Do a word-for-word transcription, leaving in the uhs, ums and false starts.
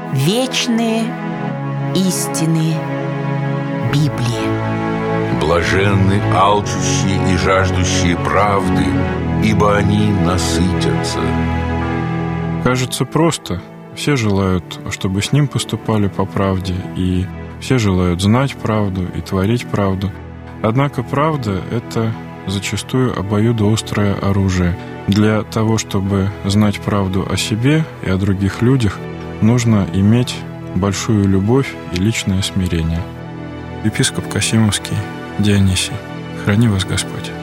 вечные истины Библии. Блаженны алчущие и жаждущие правды, ибо они насытятся. Кажется просто. Все желают, чтобы с ним поступали по правде, и все желают знать правду и творить правду. Однако правда — это зачастую обоюдоострое оружие. Для того, чтобы знать правду о себе и о других людях, нужно иметь большую любовь и личное смирение. Епископ Касимовский Дионисий. Храни вас Господь.